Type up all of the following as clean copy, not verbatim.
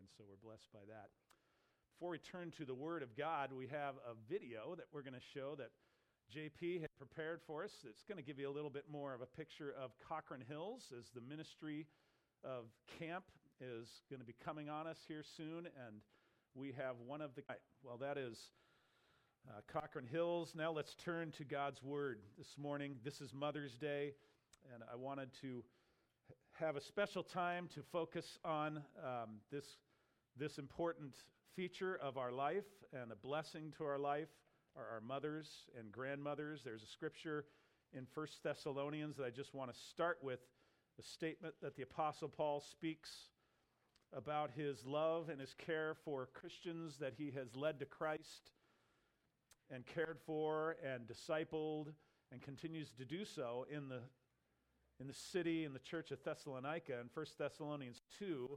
and so we're blessed by that. Before we turn to the Word of God, we have a video that we're going to show that JP had prepared for us. It's going to give you a little bit more of a picture of Cochrane Hills as the ministry of camp is going to be coming on us here soon, and we have one of the... Well, that is Cochrane Hills. Now let's turn to God's Word this morning. This is Mother's Day, and I wanted to have a special time to focus on this important feature of our life and a blessing to our life are our mothers and grandmothers. There's a scripture in 1 Thessalonians that I just want to start with, a statement that the Apostle Paul speaks about his love and his care for Christians that he has led to Christ and cared for and discipled and continues to do so in the city, in the church of Thessalonica. In 1 Thessalonians 2,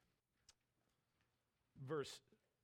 verse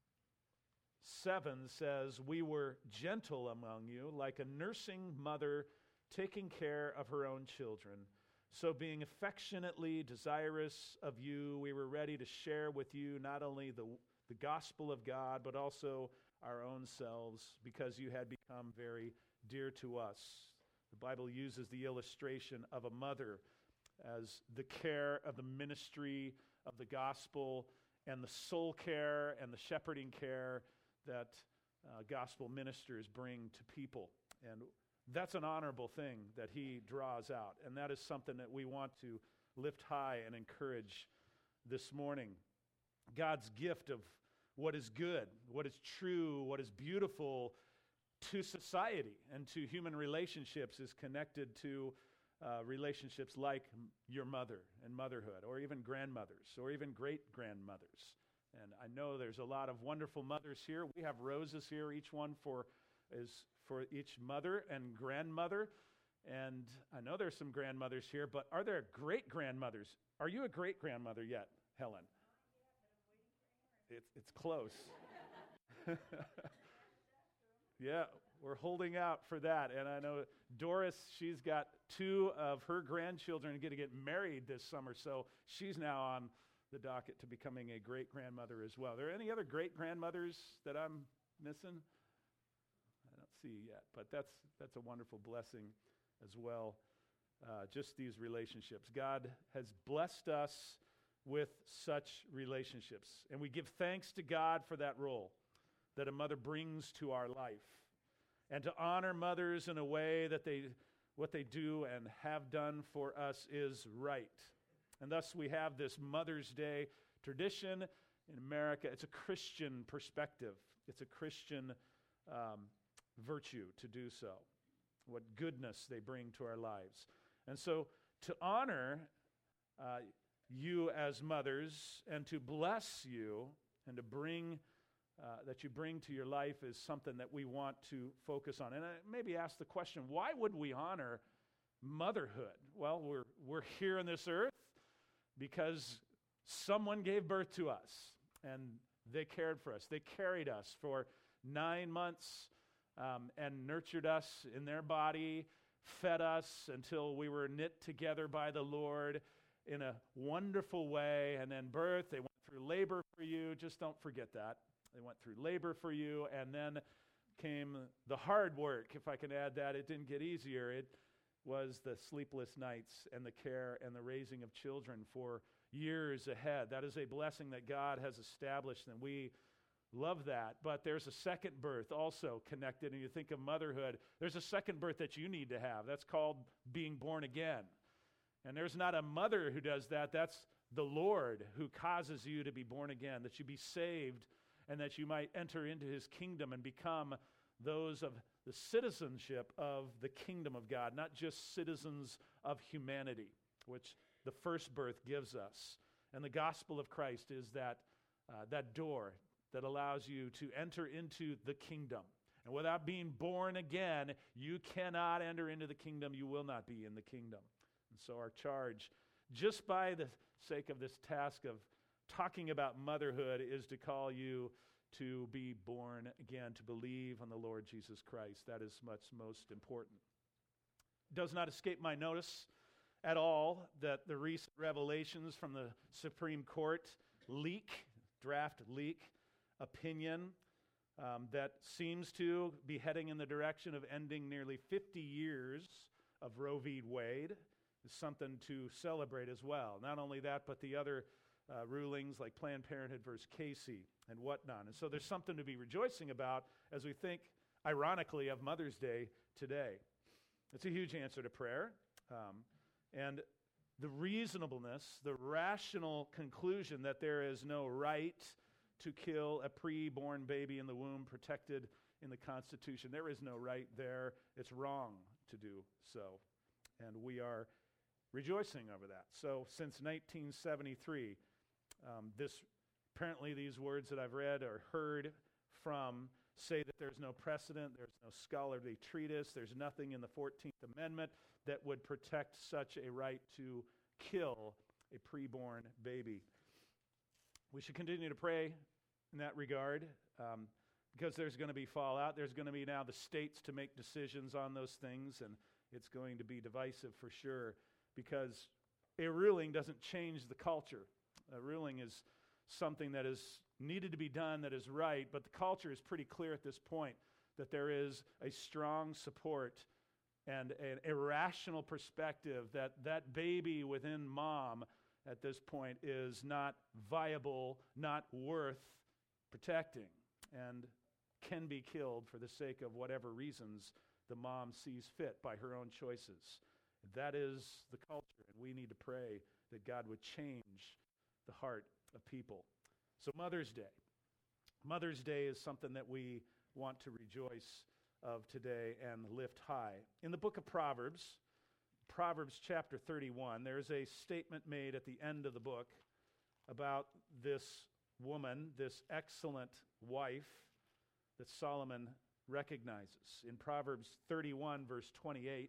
7 says, "We were gentle among you, like a nursing mother taking care of her own children. So being affectionately desirous of you, we were ready to share with you not only the gospel of God, but also our own selves, because you had become very dear to us." The Bible uses the illustration of a mother as the care of the ministry of the gospel and the soul care and the shepherding care that gospel ministers bring to people. And that's an honorable thing that he draws out. And that is something that we want to lift high and encourage this morning. God's gift of what is good, what is true, what is beautiful to society and to human relationships is connected to relationships like your mother and motherhood, or even grandmothers, or even great-grandmothers. And I know there's a lot of wonderful mothers here. We have roses here, each one is for each mother and grandmother. And I know there's some grandmothers here, but are there great-grandmothers? Are you a great-grandmother yet, Helen? It's close. Yeah, we're holding out for that. And I know Doris, she's got 2 of her grandchildren going to get married this summer, so she's now on the docket to becoming a great-grandmother as well. Are there any other great-grandmothers that I'm missing? I don't see yet, but that's a wonderful blessing as well, just these relationships. God has blessed us with such relationships, and we give thanks to God for that role that a mother brings to our life, and to honor mothers in a way that what they do and have done for us is right. And thus we have this Mother's Day tradition in America. It's a Christian perspective. It's a Christian virtue to do so. What goodness they bring to our lives. And so to honor you as mothers and to bless you and to bring that you bring to your life is something that we want to focus on. And I maybe ask the question, why would we honor motherhood? Well, we're here on this earth because someone gave birth to us, and they cared for us. They carried us for 9 months and nurtured us in their body, fed us until we were knit together by the Lord in a wonderful way. And then birth, they went through labor for you. Just don't forget that. They went through labor for you, and then came the hard work, if I can add that. It didn't get easier. It was the sleepless nights and the care and the raising of children for years ahead. That is a blessing that God has established, and we love that. But there's a second birth also connected, and you think of motherhood. There's a second birth that you need to have. That's called being born again. And there's not a mother who does that. That's the Lord who causes you to be born again, that you be saved and that you might enter into his kingdom and become those of the citizenship of the kingdom of God, not just citizens of humanity, which the first birth gives us. And the gospel of Christ is that door that allows you to enter into the kingdom. And without being born again, you cannot enter into the kingdom. You will not be in the kingdom. And so our charge, just by the sake of this task of talking about motherhood, is to call you to be born again, to believe on the Lord Jesus Christ. That is what's most important. It does not escape my notice at all that the recent revelations from the Supreme Court leak draft leak opinion that seems to be heading in the direction of ending nearly 50 years of Roe v. Wade is something to celebrate as well. Not only that, but the other rulings like Planned Parenthood versus Casey and whatnot. And so there's something to be rejoicing about as we think, ironically, of Mother's Day today. It's a huge answer to prayer. And the reasonableness, the rational conclusion that there is no right to kill a pre-born baby in the womb protected in the Constitution. There is no right there. It's wrong to do so. And we are rejoicing over that. So since 1973, apparently these words that I've read or heard from say that there's no precedent, there's no scholarly treatise, there's nothing in the 14th Amendment that would protect such a right to kill a preborn baby. We should continue to pray in that regard because there's going to be fallout. There's going to be now the states to make decisions on those things, and it's going to be divisive for sure because a ruling doesn't change the culture. A ruling is something that is needed to be done, that is right, but the culture is pretty clear at this point that there is a strong support and an irrational perspective that that baby within mom at this point is not viable, not worth protecting, and can be killed for the sake of whatever reasons the mom sees fit by her own choices. That is the culture, and we need to pray that God would change the heart of people. So Mother's Day. Mother's Day is something that we want to rejoice of today and lift high. In the book of Proverbs, Proverbs chapter 31, there's a statement made at the end of the book about this woman, this excellent wife that Solomon recognizes. In Proverbs 31, verse 28,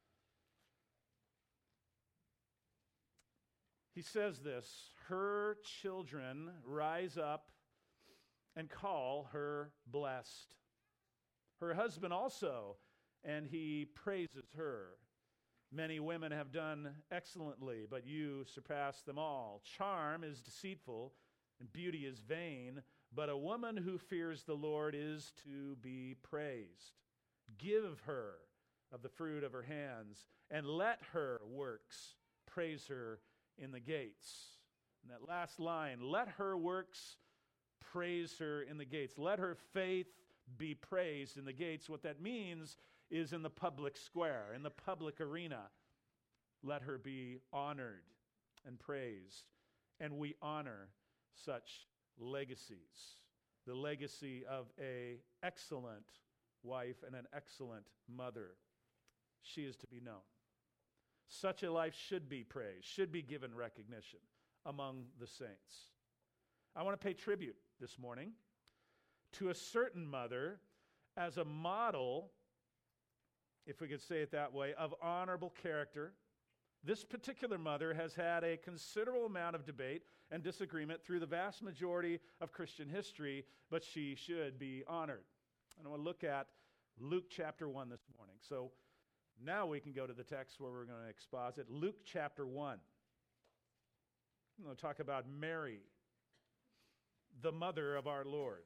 he says this, "Her children rise up and call her blessed. Her husband also, and he praises her. Many women have done excellently, but you surpass them all. Charm is deceitful, and beauty is vain, but a woman who fears the Lord is to be praised. Give her of the fruit of her hands, and let her works praise her in the gates." And that last line, let her works praise her in the gates. Let her faith be praised in the gates. What that means is in the public square, in the public arena. Let her be honored and praised. And we honor such legacies. The legacy of an excellent wife and an excellent mother. She is to be known. Such a life should be praised, should be given recognition among the saints. I want to pay tribute this morning to a certain mother as a model, if we could say it that way, of honorable character. This particular mother has had a considerable amount of debate and disagreement through the vast majority of Christian history, but she should be honored. And I want to look at Luke chapter 1 this morning. So now we can go to the text where we're going to exposit. Luke chapter 1. I'm going to talk about Mary, the mother of our Lord.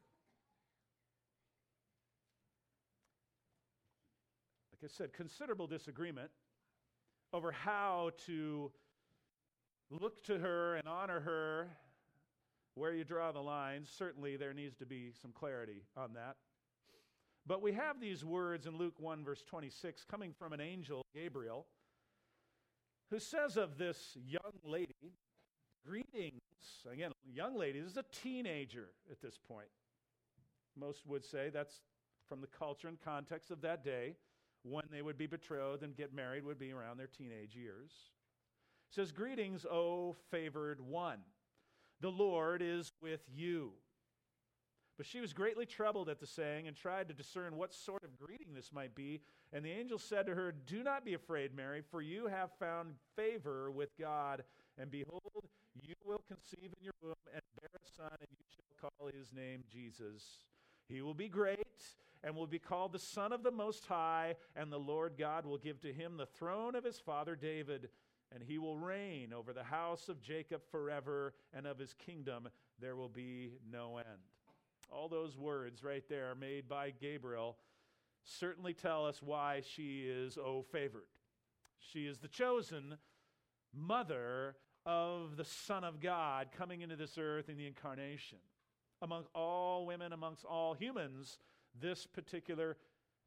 Like I said, considerable disagreement over how to look to her and honor her, where you draw the lines. Certainly there needs to be some clarity on that. But we have these words in Luke 1, verse 26, coming from an angel, Gabriel, who says of this young lady, greetings. Again, young lady, this is a teenager at this point. Most would say that's from the culture and context of that day. When they would be betrothed and get married would be around their teenage years. It says, "Greetings, O favored one. The Lord is with you." But she was greatly troubled at the saying and tried to discern what sort of greeting this might be. And the angel said to her, "Do not be afraid, Mary, for you have found favor with God. And behold, you will conceive in your womb and bear a son, and you shall call his name Jesus. He will be great and will be called the Son of the Most High, and the Lord God will give to him the throne of his father David, and he will reign over the house of Jacob forever, and of his kingdom there will be no end. All those words right there made by Gabriel certainly tell us why she is, favored. She is the chosen mother of the Son of God coming into this earth in the incarnation. Among all women, amongst all humans, this particular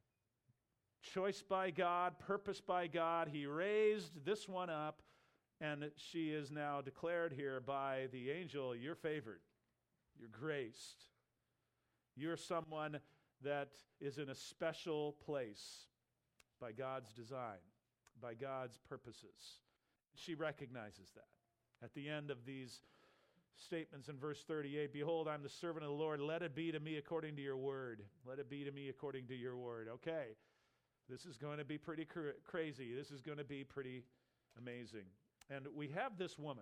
choice by God, purpose by God, He raised this one up, and she is now declared here by the angel, you're favored, you're graced. You're someone that is in a special place by God's design, by God's purposes. She recognizes that. At the end of these statements in verse 38, behold, I'm the servant of the Lord. Let it be to me according to your word. Let it be to me according to your word. Okay, this is going to be pretty crazy. This is going to be pretty amazing. And we have this woman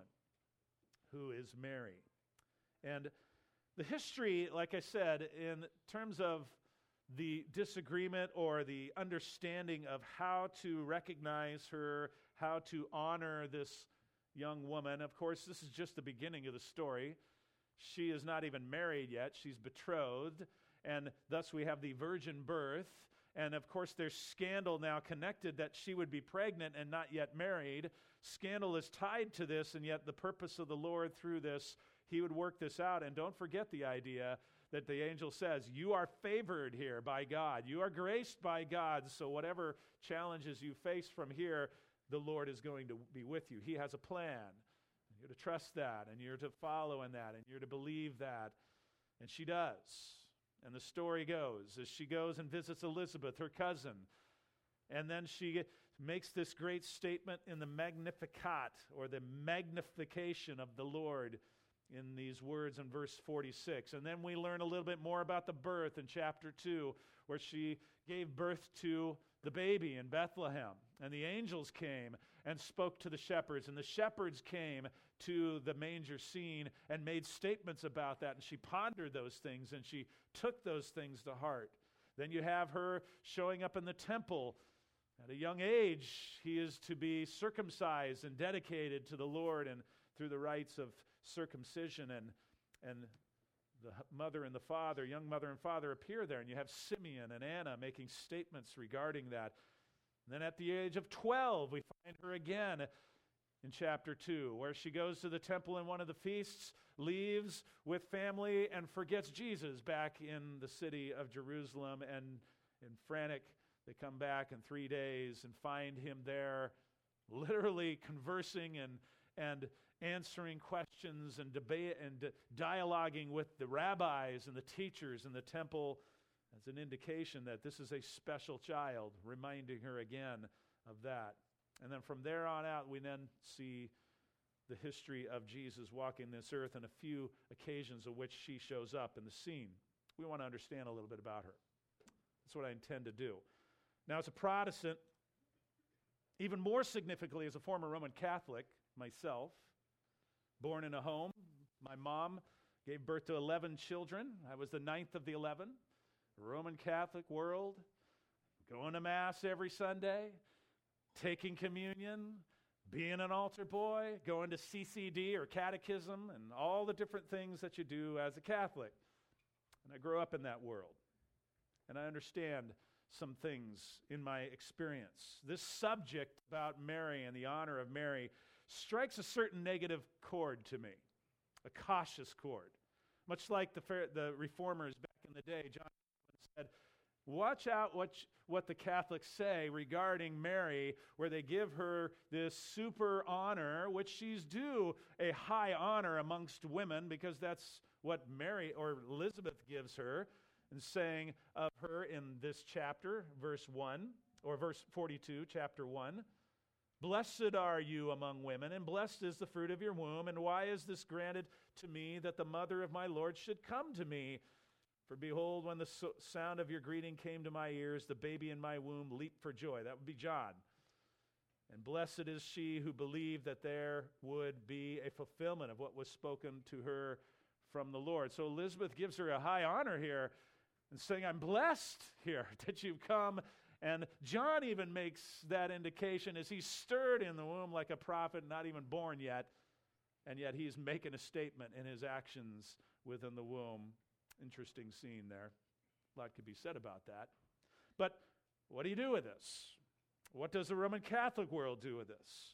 who is Mary. And the history, like I said, in terms of the disagreement or the understanding of how to recognize her, how to honor this young woman, of course, this is just the beginning of the story. She is not even married yet. She's betrothed, and thus we have the virgin birth. And of course, there's scandal now connected that she would be pregnant and not yet married. Scandal is tied to this, and yet the purpose of the Lord through this, He would work this out. And don't forget the idea that the angel says, you are favored here by God. You are graced by God. So whatever challenges you face from here, the Lord is going to be with you. He has a plan. You're to trust that, and you're to follow in that, and you're to believe that. And she does. And the story goes, as she goes and visits Elizabeth, her cousin, and then she makes this great statement in the Magnificat, or the magnification of the Lord, in these words in verse 46. And then we learn a little bit more about the birth in chapter 2, where she gave birth to the baby in Bethlehem. And the angels came and spoke to the shepherds, and the shepherds came to the manger scene and made statements about that. And she pondered those things, and she took those things to heart. Then you have her showing up in the temple. At a young age, he is to be circumcised and dedicated to the Lord, and through the rites of circumcision, and the mother and the father, young mother and father, appear there, and you have Simeon and Anna making statements regarding that. And then at the age of 12, we find her again in chapter 2, where she goes to the temple in one of the feasts, leaves with family, and forgets Jesus back in the city of Jerusalem, and in frantic, they come back in 3 days and find him there, literally conversing and answering questions and debate and dialoguing with the rabbis and the teachers in the temple as an indication that this is a special child, reminding her again of that. And then from there on out, we then see the history of Jesus walking this earth and a few occasions of which she shows up in the scene. We want to understand a little bit about her. That's what I intend to do. Now, as a Protestant, even more significantly as a former Roman Catholic myself, born in a home, my mom gave birth to 11 children. I was the 9th of the 11. Roman Catholic world, going to Mass every Sunday, taking communion, being an altar boy, going to CCD or catechism, and all the different things that you do as a Catholic. And I grew up in that world. And I understand some things in my experience. This subject about Mary and the honor of Mary strikes a certain negative chord to me, a cautious chord. Much like the reformers back in the day, John said, watch out what the Catholics say regarding Mary, where they give her this super honor, which she's due a high honor amongst women, because that's what Mary or Elizabeth gives her, and saying of her in this chapter, verse 1, or verse 42, chapter 1, blessed are you among women, and blessed is the fruit of your womb, and why is this granted to me, that the mother of my Lord should come to me? For behold, when the sound of your greeting came to my ears, the baby in my womb leaped for joy. That would be John. And blessed is she who believed that there would be a fulfillment of what was spoken to her from the Lord. So Elizabeth gives her a high honor here and saying, I'm blessed here that you've come. And John even makes that indication as he's stirred in the womb like a prophet, not even born yet. and yet he's making a statement in his actions within the womb. Interesting scene there. A lot could be said about that. But what do you do with this? What does the Roman Catholic world do with this?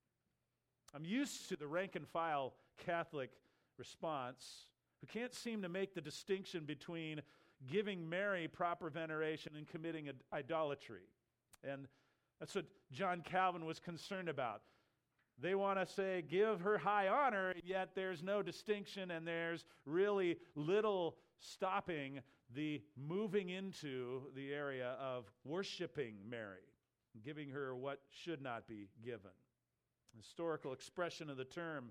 I'm used to the rank and file Catholic response, who can't seem to make the distinction between giving Mary proper veneration and committing idolatry. And that's what John Calvin was concerned about. They want to say, give her high honor, yet there's no distinction and there's really little stopping the moving into the area of worshiping Mary, giving her what should not be given. Historical expression of the term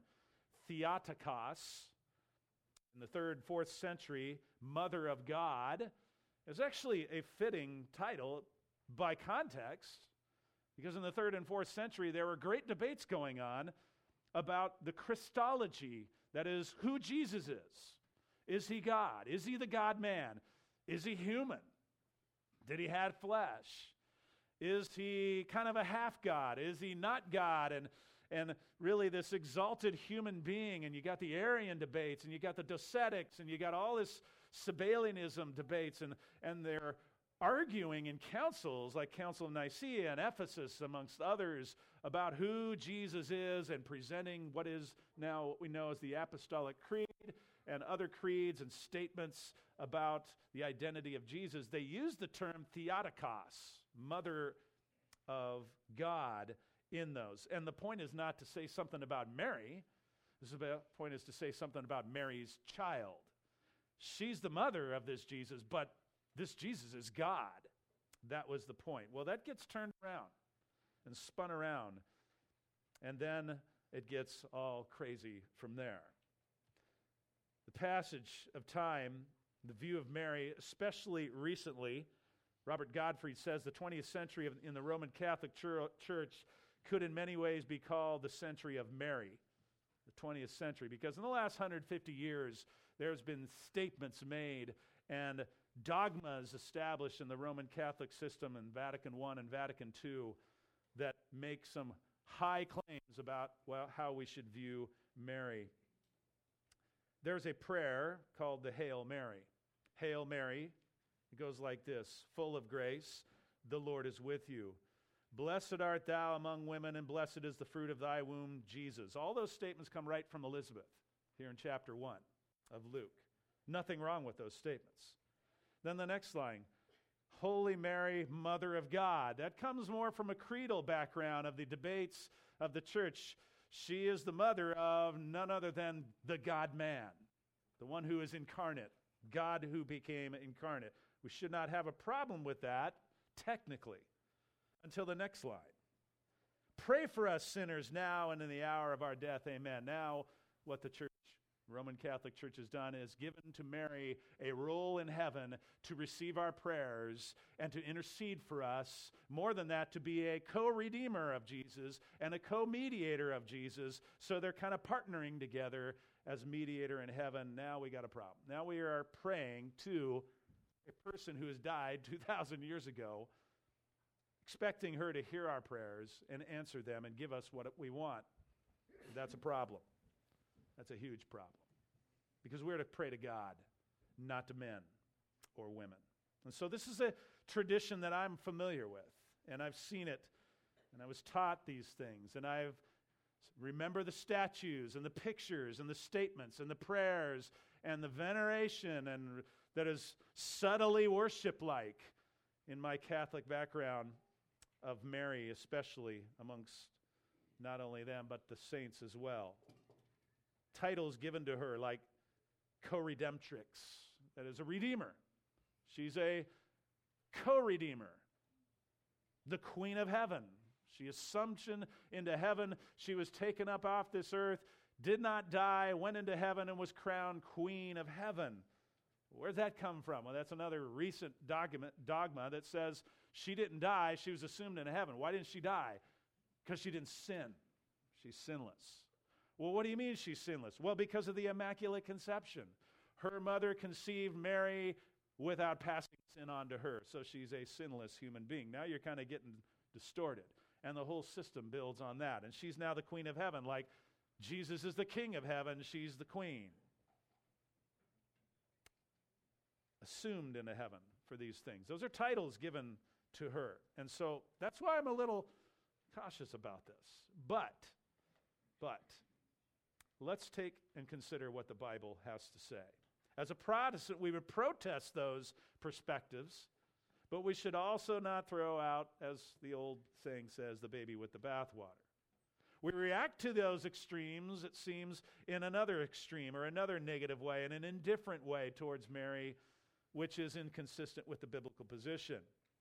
Theotokos in the 3rd, 4th century, Mother of God, is actually a fitting title by context, because in the 3rd and 4th century there were great debates going on about the Christology, that is, who Jesus is. Is he God? Is he the God-man? Is he human? Did he have flesh? Is he kind of a half-God? Is he not God? And really this exalted human being, and you got the Arian debates, and you got the Docetics, and you got all this Sabellianism debates, and they're arguing in councils like Council of Nicaea and Ephesus, amongst others, about who Jesus is, and presenting what is now what we know as the Apostolic Creed and other creeds and statements about the identity of Jesus. They use the term Theotokos, Mother of God, in those. And the point is not to say something about Mary. The point is to say something about Mary's child. She's the mother of this Jesus, but this Jesus is God. That was the point. Well, that gets turned around and spun around, and then it gets all crazy from there. The passage of time, the view of Mary, especially recently, Robert Godfrey says the 20th century in the Roman Catholic Church could in many ways be called the century of Mary, the 20th century, because in the last 150 years, there's been statements made and dogmas established in the Roman Catholic system in Vatican I and Vatican II that make some high claims about, well, how we should view Mary. There's a prayer called the Hail Mary. Hail Mary, it goes like this: full of grace, the Lord is with you. Blessed art thou among women, and blessed is the fruit of thy womb, Jesus. All those statements come right from Elizabeth here in chapter 1 of Luke. Nothing wrong with those statements. Then the next line, Holy Mary, Mother of God. That comes more from a creedal background of the debates of the church. She is the mother of none other than the God-man, the one who is incarnate, God who became incarnate. We should not have a problem with that, technically, until the next slide. Pray for us sinners now and in the hour of our death. Amen. Now, what the Roman Catholic Church has done is given to Mary a role in heaven to receive our prayers and to intercede for us. More than that, to be a co-redeemer of Jesus and a co-mediator of Jesus. So they're kind of partnering together as mediator in heaven. Now we got a problem. Now we are praying to a person who has died 2,000 years ago, expecting her to hear our prayers and answer them and give us what we want. That's a problem. That's a huge problem. Because we're to pray to God, not to men or women. And so this is a tradition that I'm familiar with, and I've seen it, and I was taught these things, and I've remember the statues and the pictures and the statements and the prayers and the veneration and that is subtly worship-like in my Catholic background of Mary, especially amongst not only them, but the saints as well. Titles given to her like co-redemptrix, that is a redeemer. She's a co-redeemer. The Queen of Heaven. She assumption into heaven. She was taken up off this earth, did not die, went into heaven, and was crowned Queen of Heaven. Where'd that come from? Well, that's another recent dogma that says she didn't die, she was assumed into heaven. Why didn't she die? Because she didn't sin. She's sinless. Well, what do you mean she's sinless? Well, because of the Immaculate Conception. Her mother conceived Mary without passing sin on to her, so she's a sinless human being. Now you're kind of getting distorted, and the whole system builds on that. And she's now the Queen of Heaven, like Jesus is the king of heaven, she's the queen. Assumed into heaven for these things. Those are titles given to her. And so that's why I'm a little cautious about this. But, let's take and consider what the Bible has to say. As a Protestant, we would protest those perspectives, but we should also not throw out, as the old saying says, the baby with the bathwater. We react to those extremes, it seems, in another extreme or another negative way, in an indifferent way towards Mary, which is inconsistent with the biblical position.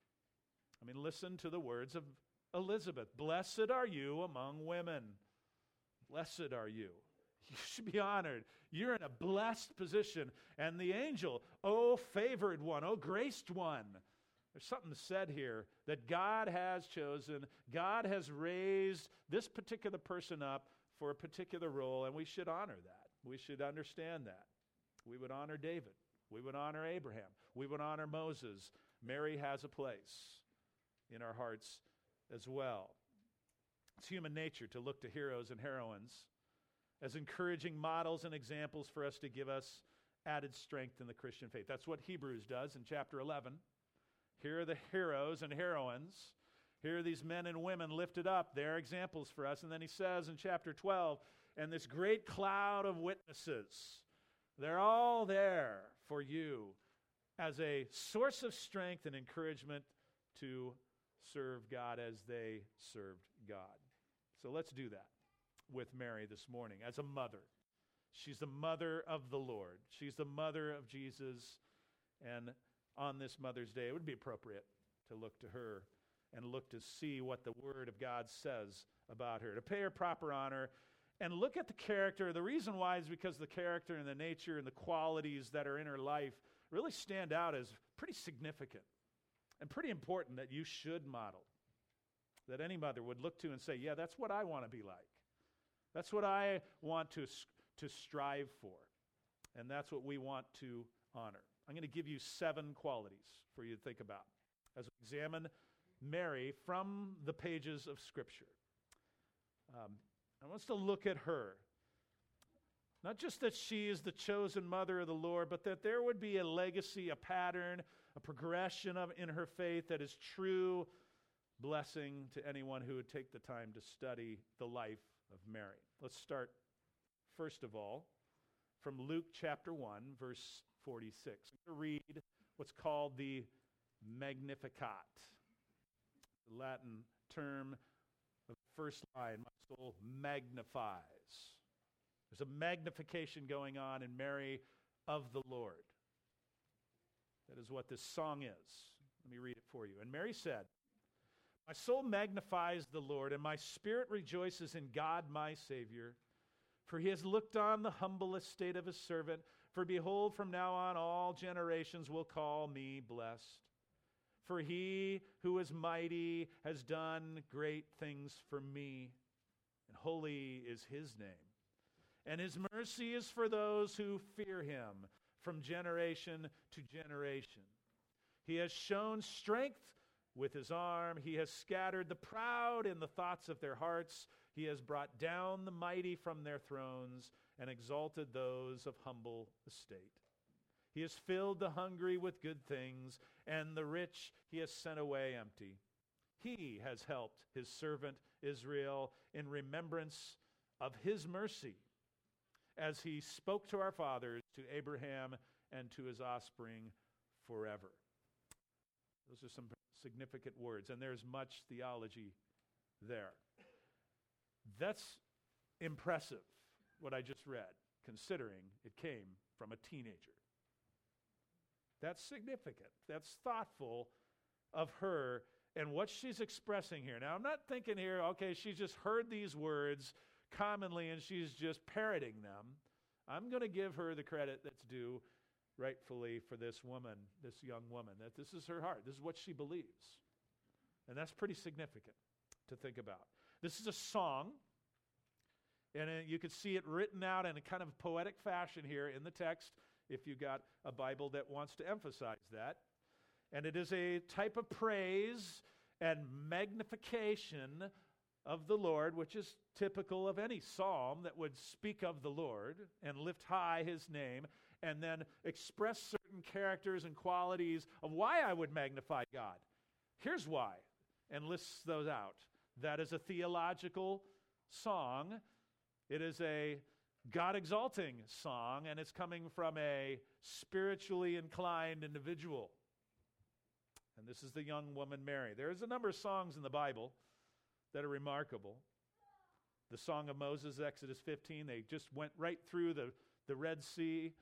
I mean, listen to the words of Elizabeth. Blessed are you among women. Blessed are you. You should be honored. You're in a blessed position. And the angel, oh favored one, oh graced one. There's something said here that God has chosen, God has raised this particular person up for a particular role, and we should honor that. We should understand that. We would honor David. We would honor Abraham. We would honor Moses. Mary has a place in our hearts as well. It's human nature to look to heroes and heroines as encouraging models and examples for us to give us added strength in the Christian faith. That's what Hebrews does in chapter 11. Here are the heroes and heroines. Here are these men and women lifted up. They're examples for us. And then he says in chapter 12, and this great cloud of witnesses, they're all there for you as a source of strength and encouragement to serve God as they served God. So let's do that with Mary this morning as a mother. She's the mother of the Lord. She's the mother of Jesus. And on this Mother's Day, it would be appropriate to look to her and look to see what the Word of God says about her, to pay her proper honor and look at the character. The reason why is because the character and the nature and the qualities that are in her life really stand out as pretty significant and pretty important that you should model, that any mother would look to and say, yeah, that's what I want to be like. That's what I want to strive for. And that's what we want to honor. I'm going to give you 7 qualities for you to think about as we examine Mary from the pages of Scripture. I want us to look at her. Not just that she is the chosen mother of the Lord, but that there would be a legacy, a pattern, a progression in her faith that is true blessing to anyone who would take the time to study the life of Mary. Let's start, first of all, from Luke chapter 1, verse 46. I'm going to read what's called the Magnificat, the Latin term of the first line, my soul magnifies. There's a magnification going on in Mary of the Lord. That is what this song is. Let me read it for you. And Mary said, my soul magnifies the Lord, and my spirit rejoices in God my Savior, for he has looked on the humble estate of his servant. For behold, from now on all generations will call me blessed. For he who is mighty has done great things for me, and holy is his name. And his mercy is for those who fear him from generation to generation. He has shown strength with his arm. He has scattered the proud in the thoughts of their hearts. He has brought down the mighty from their thrones and exalted those of humble estate. He has filled the hungry with good things, and the rich he has sent away empty. He has helped his servant Israel in remembrance of his mercy, as he spoke to our fathers, to Abraham, and to his offspring forever. Those are some significant words, and there's much theology there. That's impressive, what I just read, considering it came from a teenager. That's significant. That's thoughtful of her and what she's expressing here. Now, I'm not thinking here, okay, she's just heard these words commonly and she's just parroting them. I'm going to give her the credit that's due rightfully for this woman, this young woman, that this is her heart. This is what she believes. And that's pretty significant to think about. This is a song, and you could see it written out in a kind of poetic fashion here in the text if you got a Bible that wants to emphasize that. And it is a type of praise and magnification of the Lord, which is typical of any psalm that would speak of the Lord and lift high his name, and then express certain characters and qualities of why I would magnify God. Here's why, and lists those out. That is a theological song. It is a God-exalting song, and it's coming from a spiritually inclined individual. And this is the young woman Mary. There's a number of songs in the Bible that are remarkable. The Song of Moses, Exodus 15, they just went right through the Red Sea,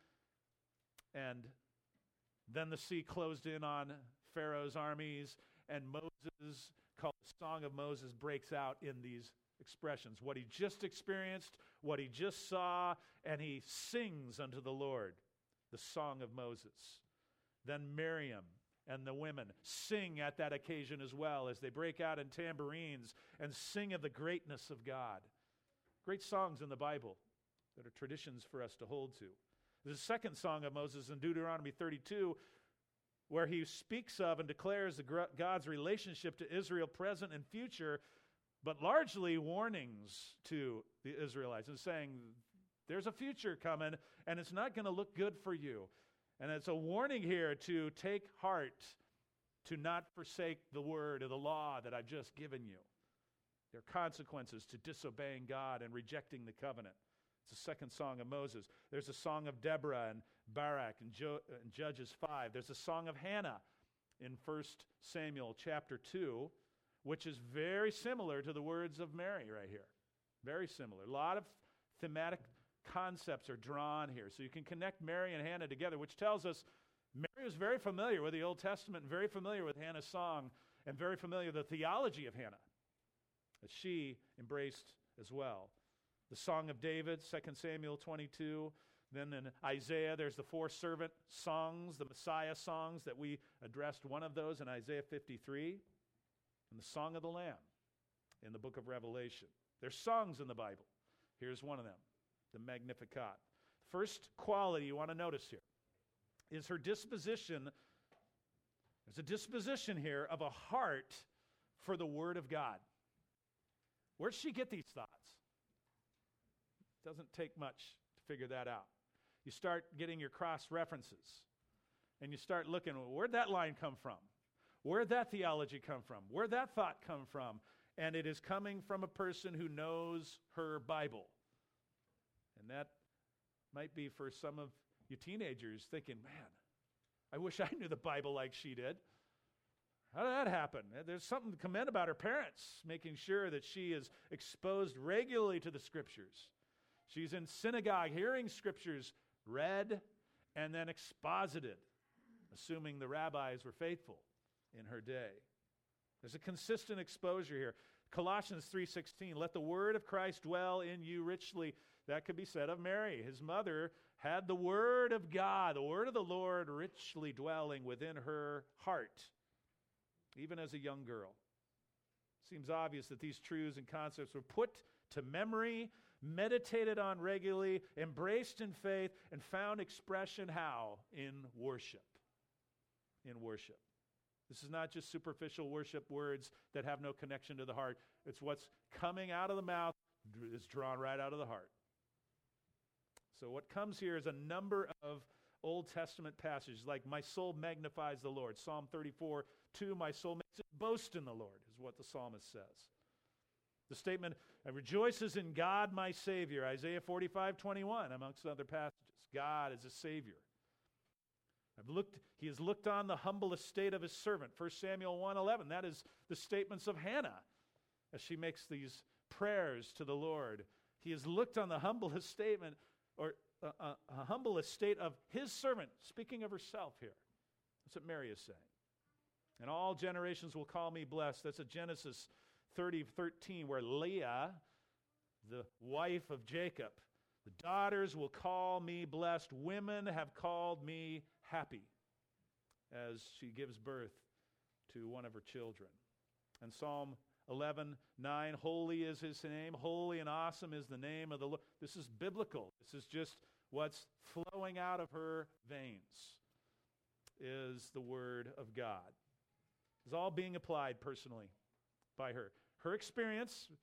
and then the sea closed in on Pharaoh's armies, and Moses, called the Song of Moses, breaks out in these expressions. What he just experienced, what he just saw, and he sings unto the Lord, the Song of Moses. Then Miriam and the women sing at that occasion as well, as they break out in tambourines and sing of the greatness of God. Great songs in the Bible that are traditions for us to hold to. There's a second Song of Moses in Deuteronomy 32, where he speaks of and declares God's relationship to Israel present and future, but largely warnings to the Israelites and saying, there's a future coming, and it's not going to look good for you. And it's a warning here to take heart, to not forsake the word or the law that I've just given you. There are consequences to disobeying God and rejecting the covenant. It's the second Song of Moses. There's a Song of Deborah and Barak in Judges 5. There's a Song of Hannah in 1 Samuel chapter 2, which is very similar to the words of Mary right here. Very similar. A lot of thematic concepts are drawn here. So you can connect Mary and Hannah together, which tells us Mary was very familiar with the Old Testament, and very familiar with Hannah's song, and very familiar with the theology of Hannah that she embraced as well. The Song of David, 2 Samuel 22. Then in Isaiah, there's the four servant songs, the Messiah songs that we addressed one of those in Isaiah 53. And the Song of the Lamb in the book of Revelation. There's songs in the Bible. Here's one of them, the Magnificat. First quality you want to notice here is her disposition. There's a disposition here of a heart for the Word of God. Where'd she get these thoughts? Doesn't take much to figure that out. You start getting your cross references, and you start looking, well, where'd that line come from? Where'd that theology come from? Where'd that thought come from? And it is coming from a person who knows her Bible. And that might be for some of you teenagers thinking, man, I wish I knew the Bible like she did. How did that happen? There's something to commend about her parents, making sure that she is exposed regularly to the Scriptures. She's in synagogue hearing Scriptures read and then exposited, assuming the rabbis were faithful in her day. There's a consistent exposure here. Colossians 3:16, let the word of Christ dwell in you richly. That could be said of Mary. His mother had the word of God, the word of the Lord richly dwelling within her heart, even as a young girl. Seems obvious that these truths and concepts were put to memory, meditated on regularly, embraced in faith, and found expression how? In worship. In worship. This is not just superficial worship words that have no connection to the heart. It's what's coming out of the mouth is drawn right out of the heart. So what comes here is a number of Old Testament passages, like my soul magnifies the Lord. Psalm 34:2, my soul makes its boast in the Lord, is what the psalmist says. The statement, I rejoices in God my Savior, Isaiah 45:21, amongst other passages. God is a Savior. He has looked on the humble estate of his servant, 1 Samuel 1:11. That is the statements of Hannah as she makes these prayers to the Lord. He has looked on the humble estate, or a humble estate of his servant, speaking of herself here. That's what Mary is saying. And all generations will call me blessed. That's a Genesis 30:13, where Leah, the wife of Jacob, the daughters will call me blessed. Women have called me happy, as she gives birth to one of her children. And Psalm 11:9, holy is his name, holy and awesome is the name of the Lord. This is biblical. This is just what's flowing out of her veins, is the word of God. It's all being applied personally by her. Her experience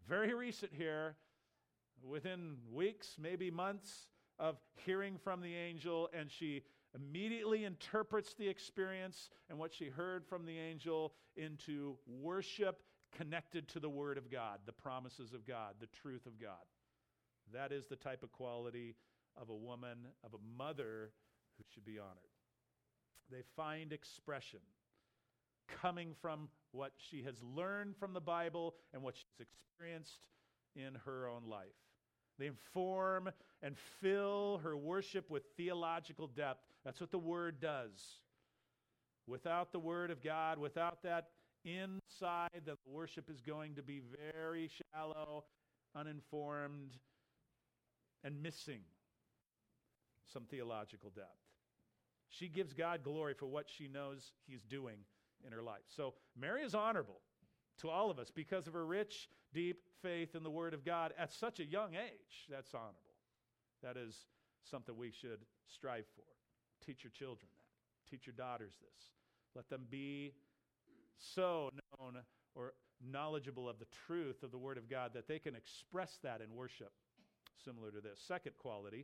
very recent here, within weeks, maybe months of hearing from the angel, and she immediately interprets the experience and what she heard from the angel into worship connected to the Word of God, the promises of God, the truth of God. That is the type of quality of a woman, of a mother who should be honored. They find expression coming from what she has learned from the Bible and what she's experienced in her own life. They inform and fill her worship with theological depth. That's what the Word does. Without the Word of God, without that inside, the worship is going to be very shallow, uninformed, and missing some theological depth. She gives God glory for what she knows He's doing in her life. So Mary is honorable to all of us because of her rich, deep faith in the Word of God at such a young age. That's honorable. That is something we should strive for. Teach your children that. Teach your daughters this. Let them be so known or knowledgeable of the truth of the Word of God that they can express that in worship, similar to this. Second quality,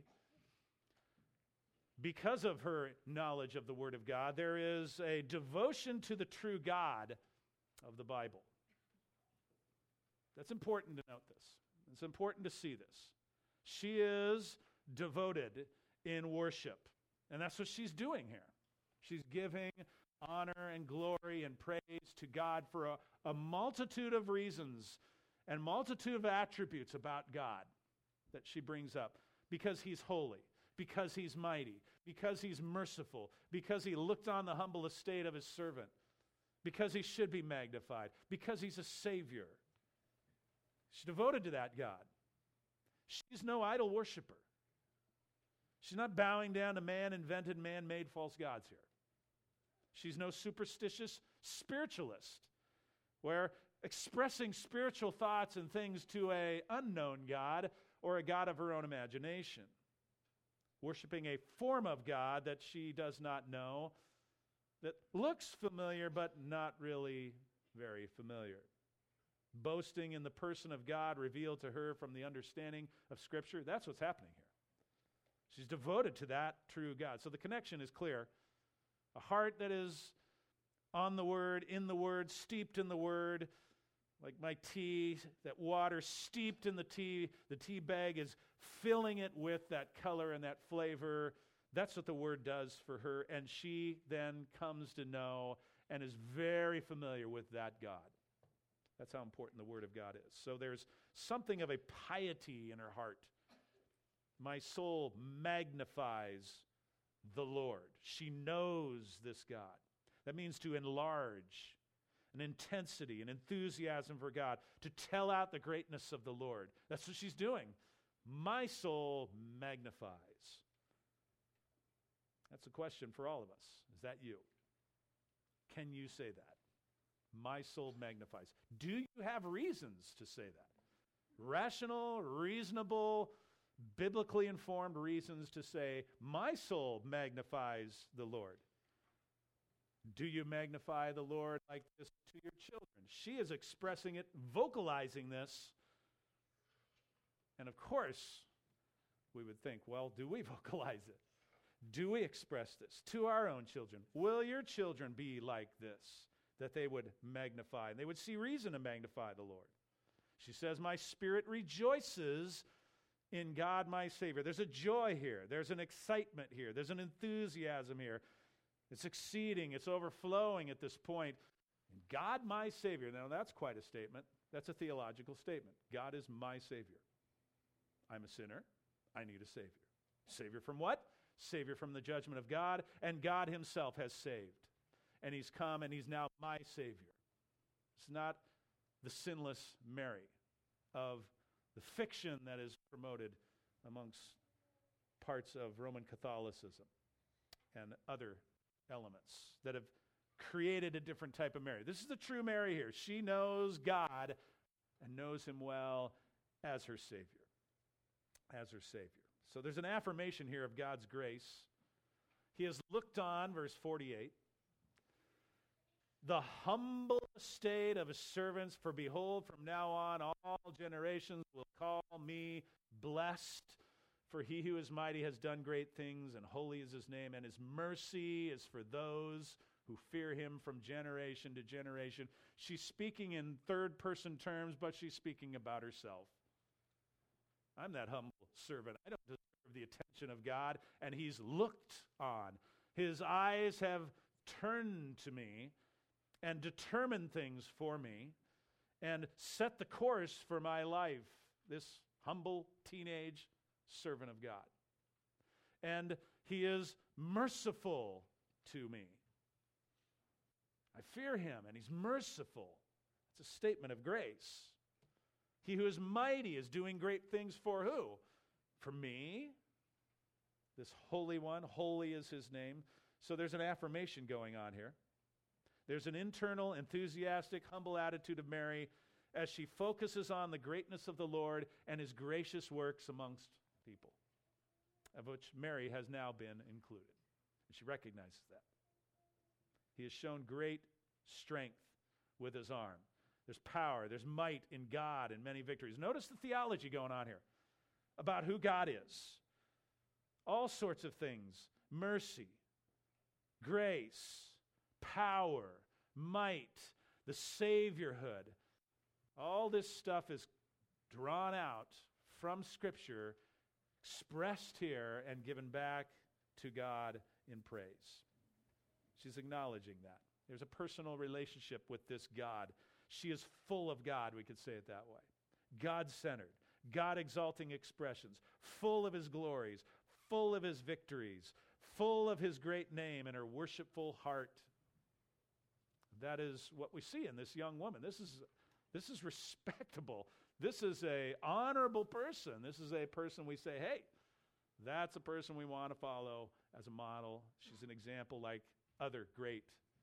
because of her knowledge of the Word of God, there is a devotion to the true God of the Bible. That's important to note this. It's important to see this. She is devoted in worship, and that's what she's doing here. She's giving honor and glory and praise to God for a multitude of reasons and multitude of attributes about God that she brings up. Because He's holy, because He's mighty, because He's merciful, because He looked on the humble estate of His servant, because He should be magnified, because He's a Savior. She's devoted to that God. She's no idol worshiper. She's not bowing down to man-invented, man-made false gods here. She's no superstitious spiritualist, where expressing spiritual thoughts and things to an unknown God or a God of her own imagination. Worshiping a form of God that she does not know, that looks familiar but not really very familiar. Boasting in the person of God revealed to her from the understanding of Scripture. That's what's happening here. She's devoted to that true God. So the connection is clear. A heart that is on the Word, in the Word, steeped in the Word, like my tea, that water steeped in the tea bag is filling it with that color and that flavor. That's what the Word does for her, and she then comes to know and is very familiar with that God. That's how important the Word of God is. So there's something of a piety in her heart. My soul magnifies the Lord. She knows this God. That means to enlarge, an intensity, an enthusiasm for God, to tell out the greatness of the Lord. That's what she's doing. My soul magnifies. That's a question for all of us. Is that you? Can you say that? My soul magnifies. Do you have reasons to say that? Rational, reasonable, biblically informed reasons to say, my soul magnifies the Lord. Do you magnify the Lord like this to your children? She is expressing it, vocalizing this. And of course, we would think, well, do we vocalize it? Do we express this to our own children? Will your children be like this, that they would magnify, and they would see reason to magnify the Lord? She says, my spirit rejoices in God my Savior. There's a joy here. There's an excitement here. There's an enthusiasm here. It's exceeding. It's overflowing at this point. And God my Savior. Now that's quite a statement. That's a theological statement. God is my Savior. I'm a sinner. I need a Savior. Savior from what? Savior from the judgment of God. And God Himself has saved. And He's come and He's now my Savior. It's not the sinless Mary of the fiction that is promoted amongst parts of Roman Catholicism and other elements that have created a different type of Mary. This is the true Mary here. She knows God and knows Him well as her Savior. As her Savior. So there's an affirmation here of God's grace. He has looked on, verse 48, the humble estate of his servants, for behold, from now on all generations will call me blessed. For he who is mighty has done great things, and holy is his name, and his mercy is for those who fear him from generation to generation. She's speaking in third-person terms, but she's speaking about herself. I'm that humble servant. I don't deserve the attention of God, and he's looked on. His eyes have turned to me and determined things for me and set the course for my life, this humble teenage servant of God. And he is merciful to me. I fear him, and he's merciful. It's a statement of grace. He who is mighty is doing great things for who? For me, this Holy One. Holy is his name. So there's an affirmation going on here. There's an internal, enthusiastic, humble attitude of Mary as she focuses on the greatness of the Lord and his gracious works amongst people, of which Mary has now been included. And she recognizes that. He has shown great strength with his arm. There's power, there's might in God and many victories. Notice the theology going on here about who God is. All sorts of things: mercy, grace, power, might, the Saviorhood. All this stuff is drawn out from Scripture, expressed here, and given back to God in praise. She's acknowledging that. There's a personal relationship with this God. She is full of God, we could say it that way. God-centered, God-exalting expressions, full of his glories, full of his victories, full of his great name and her worshipful heart. That is what we see in this young woman. This is respectable. This is an honorable person. This is a person we say, hey, that's a person we want to follow as a model. She's an example like other great,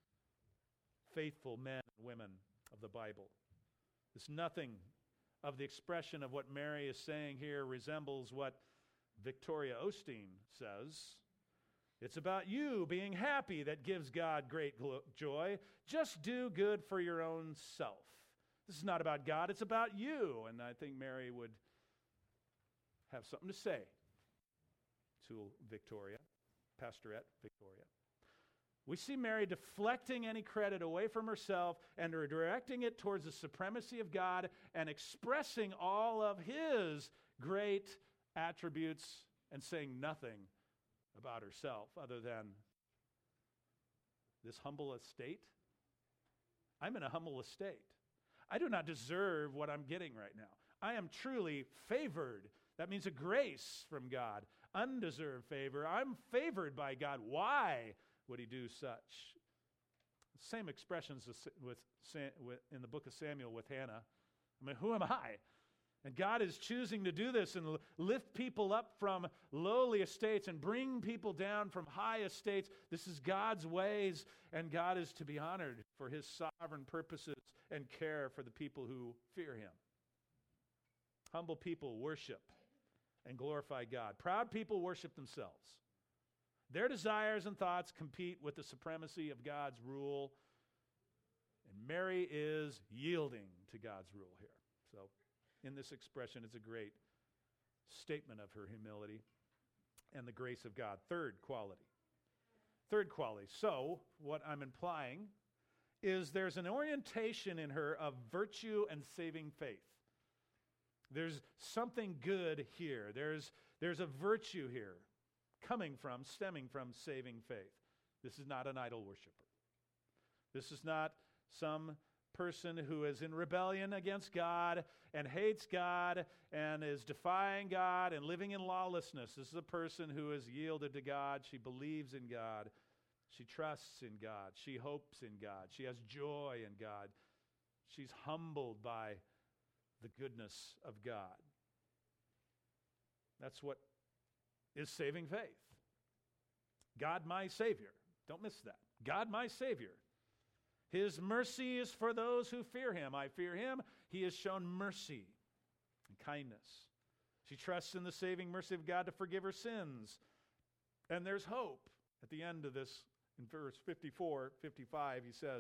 faithful men and women of the Bible. There's nothing of the expression of what Mary is saying here resembles what Victoria Osteen says. It's about you being happy that gives God great joy. Just do good for your own self. This is not about God, it's about you. And I think Mary would have something to say to Victoria, Pastorette Victoria. We see Mary deflecting any credit away from herself and redirecting it towards the supremacy of God and expressing all of his great attributes and saying nothing about herself other than this humble estate. I'm in a humble estate. I do not deserve what I'm getting right now. I am truly favored. That means a grace from God. Undeserved favor. I'm favored by God. Why would he do such? Same expressions in the book of Samuel with Hannah. I mean, who am I? And God is choosing to do this and lift people up from lowly estates and bring people down from high estates. This is God's ways, and God is to be honored for his sovereign purposes and care for the people who fear him. Humble people worship and glorify God. Proud people worship themselves. Their desires and thoughts compete with the supremacy of God's rule, and Mary is yielding to God's rule here. So, in this expression, it's a great statement of her humility and the grace of God. Third quality. So, what I'm implying is there's an orientation in her of virtue and saving faith. There's something good here. There's a virtue here stemming from saving faith. This is not an idol worshiper. This is not some person who is in rebellion against God and hates God and is defying God and living in lawlessness. This is a person who is yielded to God. She believes in God. She trusts in God. She hopes in God. She has joy in God. She's humbled by the goodness of God. That's what is saving faith. God, my Savior. Don't miss that. God, my Savior. His mercy is for those who fear him. I fear him. He has shown mercy and kindness. She trusts in the saving mercy of God to forgive her sins. And there's hope. At the end of this, in verse 54, 55, he says,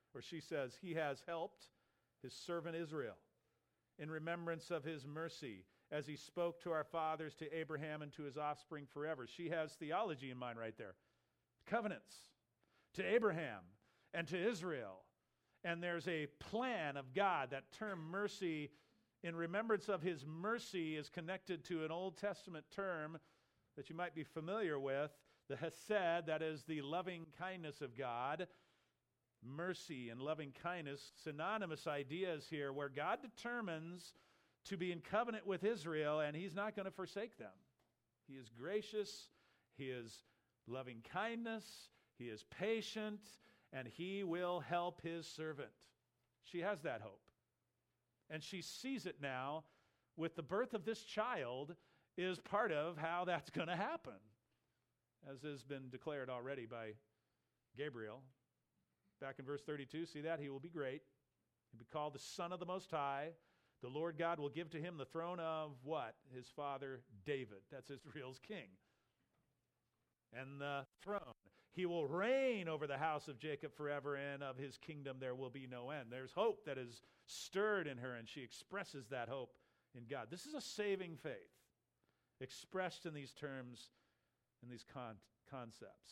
Or she says, he has helped his servant Israel in remembrance of his mercy, as he spoke to our fathers, to Abraham, and to his offspring forever. She has theology in mind right there. Covenants to Abraham and to Israel. And there's a plan of God. That term mercy, in remembrance of his mercy, is connected to an Old Testament term that you might be familiar with, the hesed, that is the loving kindness of God. Mercy and loving kindness, synonymous ideas here, where God determines to be in covenant with Israel, and he's not going to forsake them. He is gracious, he is loving kindness, he is patient, and he will help his servant. She has that hope. And she sees it now with the birth of this child is part of how that's going to happen, as has been declared already by Gabriel. Back in verse 32, see that? He will be great. He'll be called the Son of the Most High. The Lord God will give to him the throne of what? His father David. That's Israel's king. And the throne. He will reign over the house of Jacob forever, and of his kingdom there will be no end. There's hope that is stirred in her, and she expresses that hope in God. This is a saving faith expressed in these terms, in these concepts.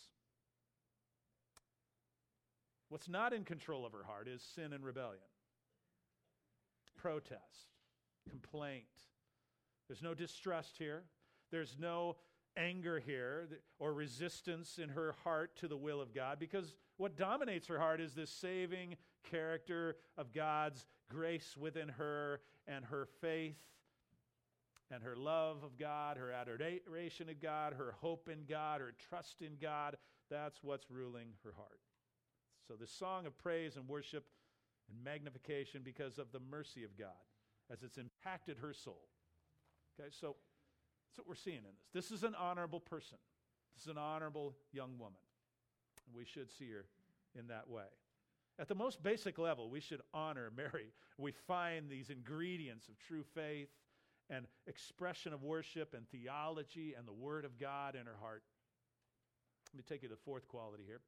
What's not in control of her heart is sin and rebellion, protest, complaint. There's no distrust here. There's no anger here or resistance in her heart to the will of God, because what dominates her heart is this saving character of God's grace within her, and her faith and her love of God, her adoration of God, her hope in God, her trust in God. That's what's ruling her heart. So the song of praise and worship and magnification because of the mercy of God as it's impacted her soul. Okay, so that's what we're seeing in this. This is an honorable person. This is an honorable young woman. We should see her in that way. At the most basic level, we should honor Mary. We find these ingredients of true faith and expression of worship and theology and the Word of God in her heart. Let me take you to the fourth quality here.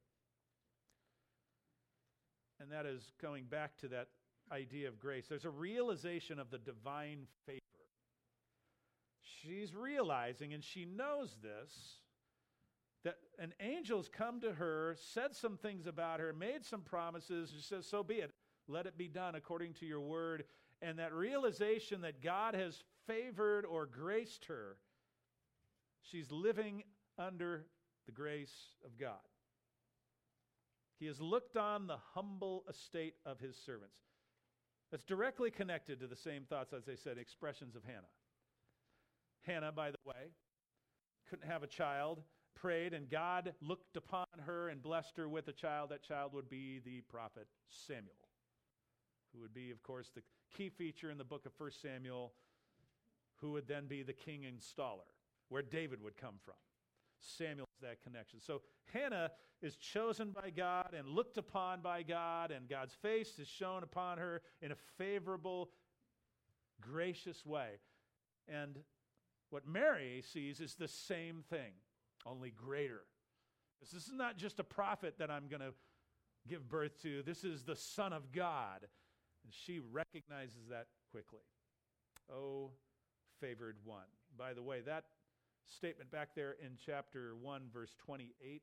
And that is going back to that idea of grace. There's a realization of the divine favor. She's realizing, and she knows this, that an angel's come to her, said some things about her, made some promises, and she says, so be it. Let it be done according to your word. And that realization that God has favored or graced her, she's living under the grace of God. He has looked on the humble estate of his servants. That's directly connected to the same thoughts, as I said, expressions of Hannah. Hannah, by the way, couldn't have a child, prayed, and God looked upon her and blessed her with a child. That child would be the prophet Samuel, who would be, of course, the key feature in the book of 1 Samuel, who would then be the king installer, where David would come from. Samuel is that connection. So Hannah is chosen by God and looked upon by God, and God's face is shown upon her in a favorable, gracious way. And what Mary sees is the same thing, only greater. This is not just a prophet that I'm going to give birth to. This is the Son of God. And she recognizes that quickly. Oh, favored one. By the way, that statement back there in chapter 1, verse 28.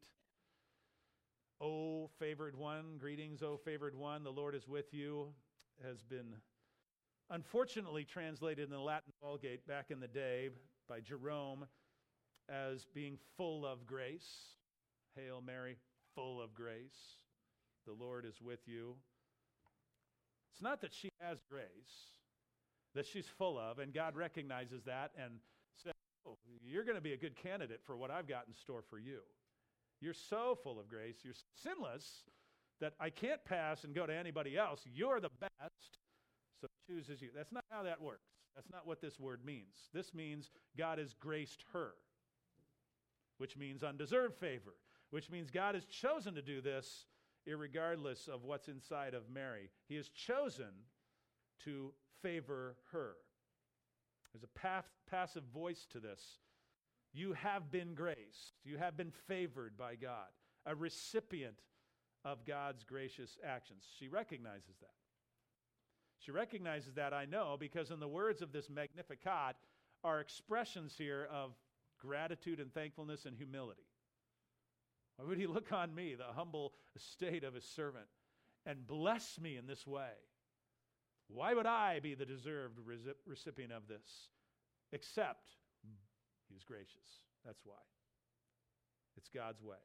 O favored one, greetings, O favored one, the Lord is with you, has been unfortunately translated in the Latin Vulgate back in the day by Jerome as being full of grace. Hail Mary, full of grace. The Lord is with you. It's not that she has grace, that she's full of, and God recognizes that and says, oh, you're going to be a good candidate for what I've got in store for you. You're so full of grace, you're sinless, that I can't pass and go to anybody else. You're the best, so chooses you. That's not how that works. That's not what this word means. This means God has graced her, which means undeserved favor, which means God has chosen to do this irregardless of what's inside of Mary. He has chosen to favor her. There's a passive voice to this. You have been graced. You have been favored by God, a recipient of God's gracious actions. She recognizes that. She recognizes that, I know, because in the words of this Magnificat are expressions here of gratitude and thankfulness and humility. Why would he look on me, the humble estate of his servant, and bless me in this way? Why would I be the deserved recipient of this? Except he is gracious. That's why. It's God's way.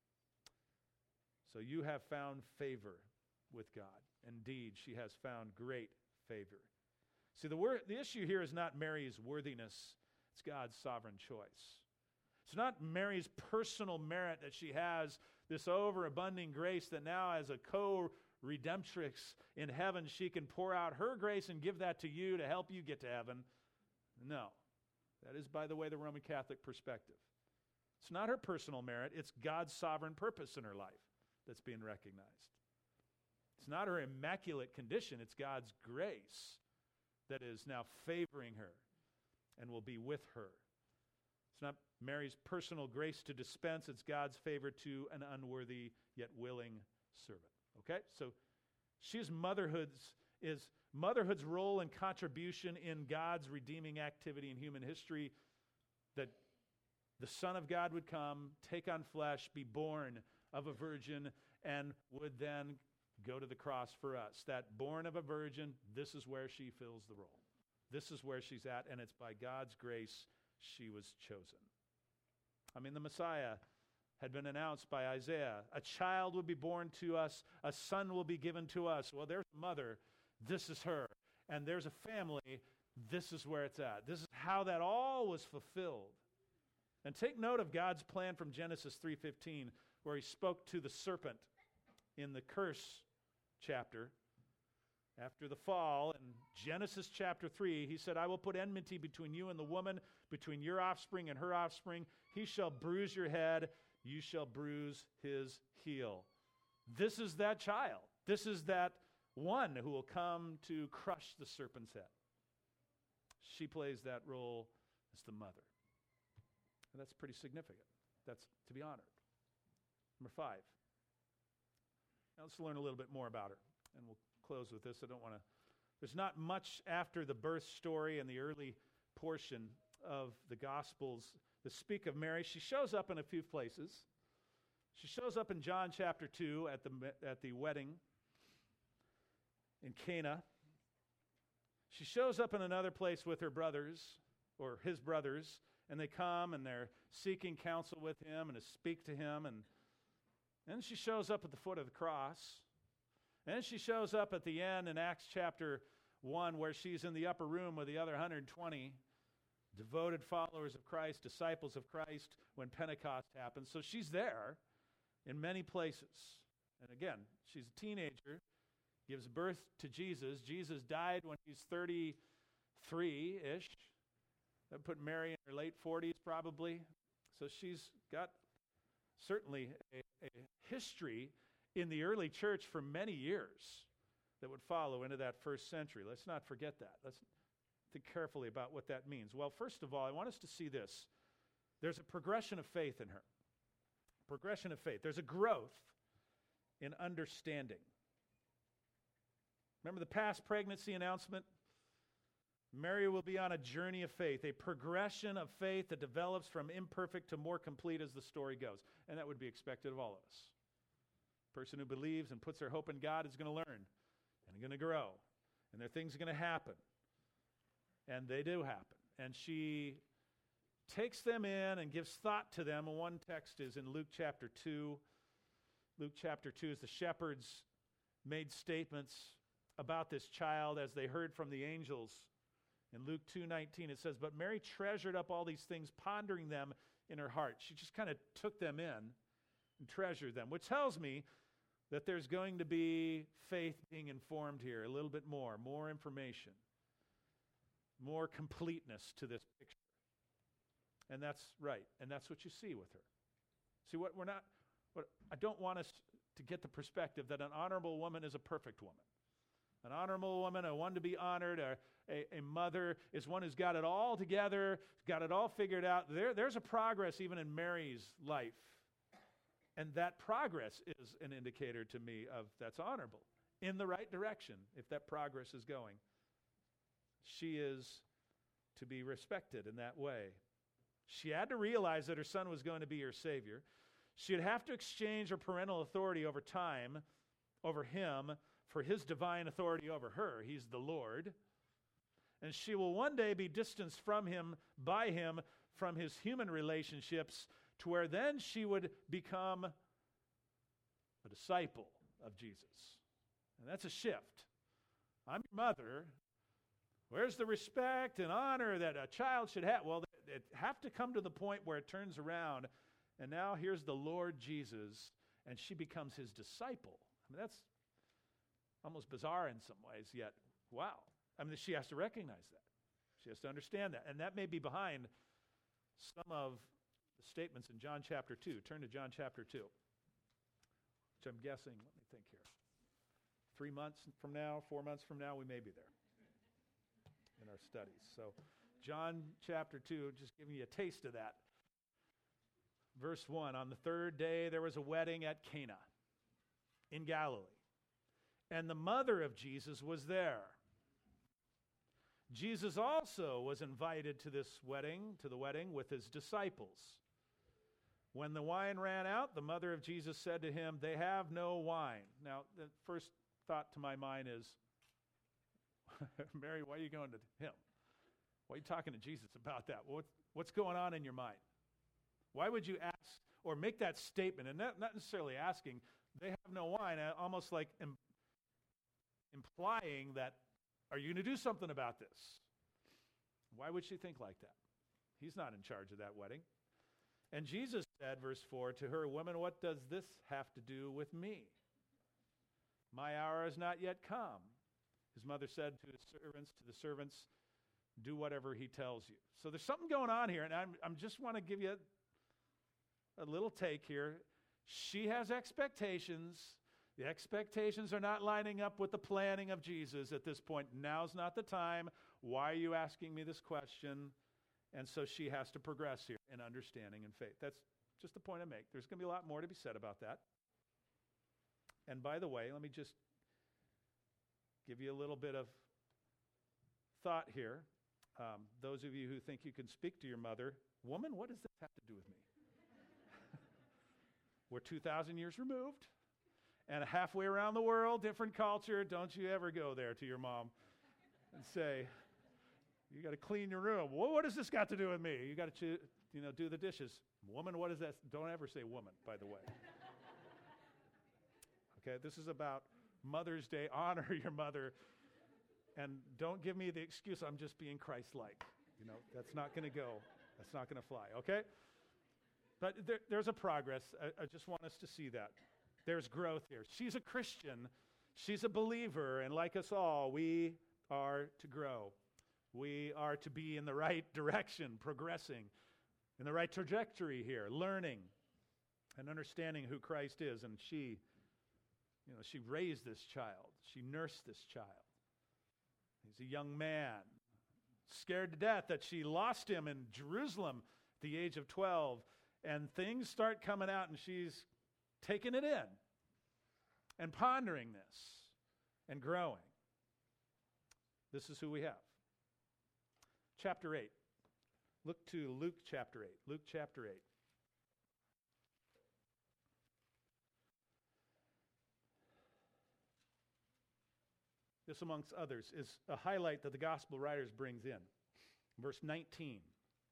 So you have found favor with God. Indeed, she has found great favor. See, the issue here is not Mary's worthiness. It's God's sovereign choice. It's not Mary's personal merit that she has this overabundant grace that now as a co-redemptrix in heaven, she can pour out her grace and give that to you to help you get to heaven. No. That is, by the way, the Roman Catholic perspective. It's not her personal merit. It's God's sovereign purpose in her life that's being recognized. It's not her immaculate condition. It's God's grace that is now favoring her and will be with her. It's not Mary's personal grace to dispense. It's God's favor to an unworthy yet willing servant. Okay? So she's motherhood's role and contribution in God's redeeming activity in human history, that the Son of God would come, take on flesh, be born of a virgin, and would then go to the cross for us. That born of a virgin, this is where she fills the role. This is where she's at, and it's by God's grace she was chosen. I mean, the Messiah had been announced by Isaiah. A child will be born to us, a son will be given to us. Well, there's a mother, this is her. And there's a family, this is where it's at. This is how that all was fulfilled. And take note of God's plan from Genesis 3:15, where he spoke to the serpent in the curse chapter. After the fall, in Genesis chapter 3, he said, I will put enmity between you and the woman, between your offspring and her offspring. He shall bruise your head, you shall bruise his heel. This is that child. This is that one who will come to crush the serpent's head. She plays that role as the mother. And that's pretty significant. That's to be honored. Number 5. Now let's learn a little bit more about her, and we'll close with this. There's not much after the birth story and the early portion of the Gospels that speak of Mary. She shows up in a few places. She shows up in John chapter 2 at the wedding in Cana. She shows up in another place with her brothers, or his brothers, and they come and they're seeking counsel with him and to speak to him. And then she shows up at the foot of the cross. And then she shows up at the end in Acts chapter 1, where she's in the upper room with the other 120 devoted followers of Christ, disciples of Christ, when Pentecost happens. So she's there in many places. And again, she's a teenager, gives birth to Jesus. Jesus died when he's 33-ish. That put Mary in her late 40s probably. So she's got certainly a history in the early church for many years that would follow into that first century. Let's not forget that. Let's think carefully about what that means. Well, first of all, I want us to see this. There's a progression of faith in her. Progression of faith. There's a growth in understanding. Remember the past pregnancy announcement? Mary will be on a journey of faith, a progression of faith that develops from imperfect to more complete as the story goes. And that would be expected of all of us. A person who believes and puts their hope in God is going to learn and going to grow. And there are things going to happen. And they do happen. And she takes them in and gives thought to them. And one text is in Luke chapter 2. Luke chapter 2 is the shepherds made statements about this child as they heard from the angels. In Luke 2:19 it says, but Mary treasured up all these things, pondering them in her heart. She just kind of took them in and treasured them, which tells me that there's going to be faith being informed here, a little bit more information, more completeness to this picture. And that's right, and that's what you see with her. See, what I don't want us to get the perspective that an honorable woman is a perfect woman. An honorable woman, a one to be honored, a mother is one who's got it all together, got it all figured out. There's a progress even in Mary's life. And that progress is an indicator to me of that's honorable, in the right direction, if that progress is going. She is to be respected in that way. She had to realize that her son was going to be her Savior. She'd have to exchange her parental authority over time, over him, for his divine authority over her. He's the Lord. And she will one day be distanced from him, by him, from his human relationships, to where then she would become a disciple of Jesus. And that's a shift. I'm your mother. Where's the respect and honor that a child should have? Well, it have to come to the point where it turns around, and now here's the Lord Jesus, and she becomes his disciple. I mean, that's almost bizarre in some ways, yet, wow. I mean, she has to recognize that. She has to understand that. And that may be behind some of the statements in John chapter 2. Turn to John chapter 2, which I'm guessing, let me think here, 3 months from now, 4 months from now, we may be there in our studies. So John chapter 2, just giving you a taste of that. Verse 1, on the third day there was a wedding at Cana in Galilee, and the mother of Jesus was there. Jesus also was invited to this wedding, to the wedding with his disciples. When the wine ran out, the mother of Jesus said to him, "They have no wine." Now, the first thought to my mind is, Mary, why are you going to him? Why are you talking to Jesus about that? What's going on in your mind? Why would you ask or make that statement? And not necessarily asking, they have no wine, almost like implying that, are you going to do something about this? Why would she think like that? He's not in charge of that wedding. And Jesus said, verse 4, to her, "Woman, what does this have to do with me? My hour has not yet come." His mother said to the servants, "Do whatever he tells you." So there's something going on here, and I'm just want to give you a little take here. She has expectations. The expectations are not lining up with the planning of Jesus at this point. Now's not the time. Why are you asking me this question? And so she has to progress here in understanding and faith. That's just the point I make. There's going to be a lot more to be said about that. And by the way, let me just give you a little bit of thought here. Those of you who think you can speak to your mother, woman, what does this have to do with me? We're 2,000 years removed. And halfway around the world, different culture. Don't you ever go there to your mom and say, you got to clean your room. Well, what does this got to do with me? You got to do the dishes. Woman, what is that? Don't ever say woman, by the way. Okay, this is about Mother's Day. Honor your mother. And don't give me the excuse, I'm just being Christ-like. That's not going to go. That's not going to fly, okay? But there's a progress. I just want us to see that. There's growth here. She's a Christian. She's a believer. And like us all, we are to grow. We are to be in the right direction, progressing, in the right trajectory here, learning and understanding who Christ is. And she raised this child. She nursed this child. He's a young man, scared to death that she lost him in Jerusalem at the age of 12. And things start coming out, and she's taking it in and pondering this and growing. This is who we have. Chapter 8. Look to Luke chapter 8. Luke chapter 8. This, amongst others, is a highlight that the gospel writers brings in. Verse 19.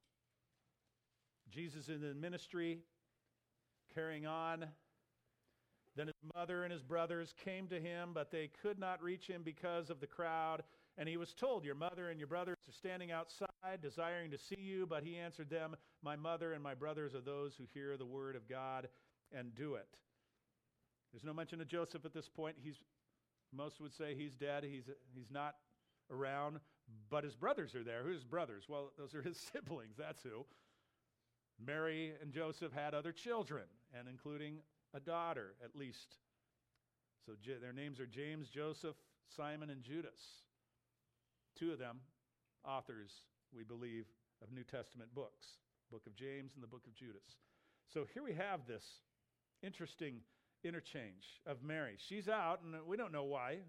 Jesus is in ministry, carrying on. Then his mother and his brothers came to him, but they could not reach him because of the crowd. And he was told, "Your mother and your brothers are standing outside, desiring to see you." But he answered them, "My mother and my brothers are those who hear the word of God and do it." There's no mention of Joseph at this point. Most would say he's dead. He's not around. But his brothers are there. Who's his brothers? Well, those are his siblings. That's who. Mary and Joseph had other children, and including a daughter, at least. So their names are James, Joseph, Simon, and Judas. Two of them, authors, we believe, of New Testament books. Book of James and the book of Judas. So here we have this Interesting interchange of Mary. She's out, and we don't know why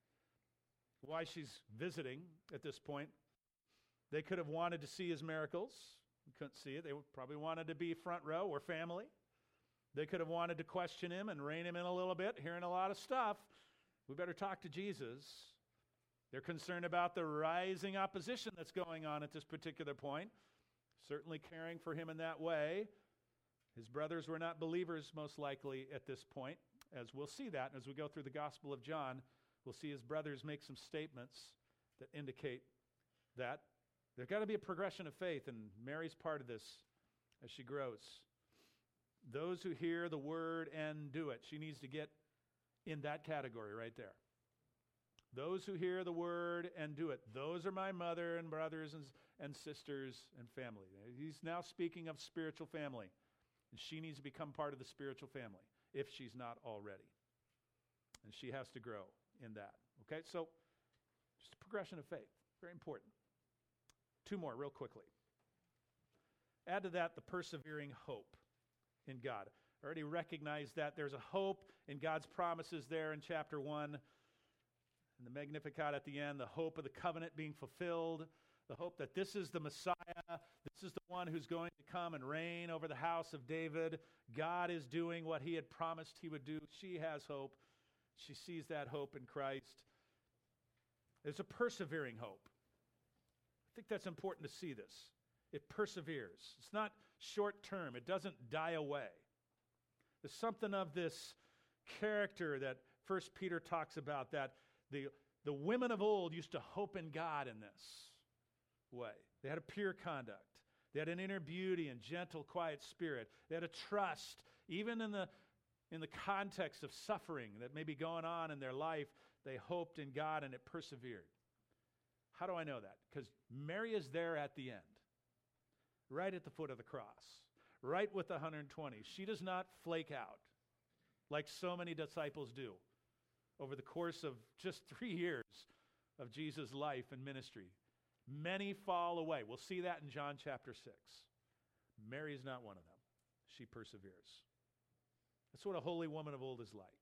she's visiting at this point. They could have wanted to see his miracles. We couldn't see it. They probably wanted to be front row or family. They could have wanted to question him and rein him in a little bit, hearing a lot of stuff. We better talk to Jesus. They're concerned about the rising opposition that's going on at this particular point, certainly caring for him in that way. His brothers were not believers, most likely, at this point, as we'll see that. And as we go through the Gospel of John, we'll see his brothers make some statements that indicate that. There's got to be a progression of faith, and Mary's part of this as she grows. Those who hear the word and do it. She needs to get in that category right there. Those who hear the word and do it. Those are my mother and brothers and sisters and family. He's now speaking of spiritual family. And she needs to become part of the spiritual family if she's not already. And she has to grow in that. Okay, so just a progression of faith. Very important. Two more real quickly. Add to that the persevering hope in God. I already recognized that there's a hope in God's promises there in chapter 1. And the Magnificat at the end, the hope of the covenant being fulfilled, the hope that this is the Messiah, this is the one who's going to come and reign over the house of David. God is doing what he had promised he would do. She has hope. She sees that hope in Christ. There's a persevering hope. I think that's important to see this. It perseveres. It's not short term. It doesn't die away. There's something of this character that 1 Peter talks about, that the women of old used to hope in God in this way. They had a pure conduct. They had an inner beauty and gentle, quiet spirit. They had a trust, even in the context of suffering that may be going on in their life. They hoped in God and it persevered. How do I know that? Because Mary is there at the end, right at the foot of the cross, right with the 120. She does not flake out like so many disciples do over the course of just 3 years of Jesus' life and ministry. Many fall away. We'll see that in John chapter 6. Mary is not one of them. She perseveres. That's what a holy woman of old is like.